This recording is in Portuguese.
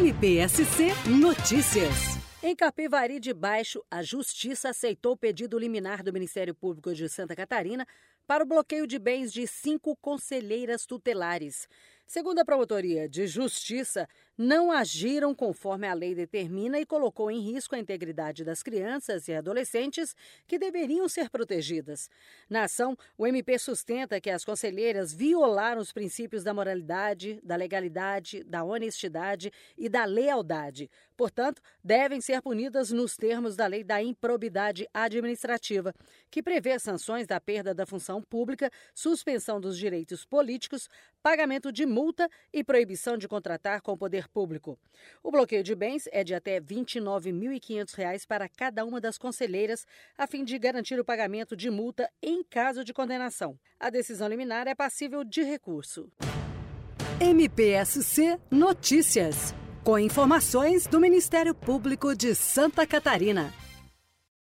MPSC Notícias. Em Capivari de Baixo, a Justiça aceitou o pedido liminar do Ministério Público de Santa Catarina para o bloqueio de bens de 5 conselheiras tutelares. Segundo a Promotoria de Justiça, não agiram conforme a lei determina e colocou em risco a integridade das crianças e adolescentes que deveriam ser protegidas. Na ação, o MP sustenta que as conselheiras violaram os princípios da moralidade, da legalidade, da honestidade e da lealdade. Portanto, devem ser punidas nos termos da Lei da Improbidade Administrativa, que prevê sanções da perda da função pública, suspensão dos direitos políticos, pagamento de multa e proibição de contratar com o poder público. O bloqueio de bens é de até R$ 29.500 para cada uma das conselheiras, a fim de garantir o pagamento de multa em caso de condenação. A decisão liminar é passível de recurso. MPSC Notícias, com informações do Ministério Público de Santa Catarina.